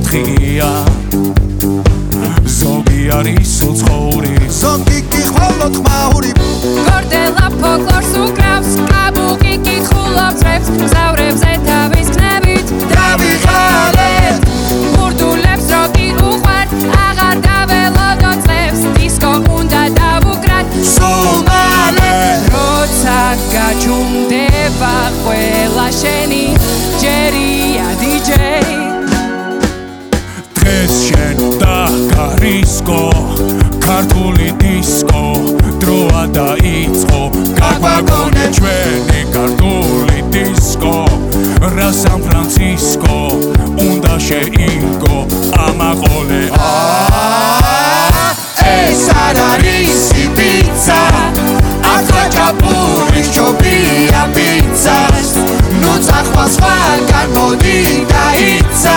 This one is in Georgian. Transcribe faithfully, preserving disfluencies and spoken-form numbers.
თხია ზოგი არის უცხოური ზოგი კი მხოლოდ ხმაური გორდელა ფოლკლორს უკრავს კაბუკი კითხულობს რეპს მგზავრებზე თავის ქნებით დავიღალეთ ბურდულებს როკი უყვართ აღარ დაველოდო წლებს დისკო უნდა დავუკრათ სულ მალე როცა გაჩუმდება ყველა შენი ჯერია დიჯეი დღეს შენ დაგარისკო ქართული დისკო დროა დაიწყო გაგვაგონე ჩვენი ქართული დისკო რა სან ფრანცისკო უნდა შეიგო ამაყოლე ეს არ არის პიცა ახლა ჩაპურის ჩობია პიცას ნუ წახვალ სხვაგან მოდი დაიცა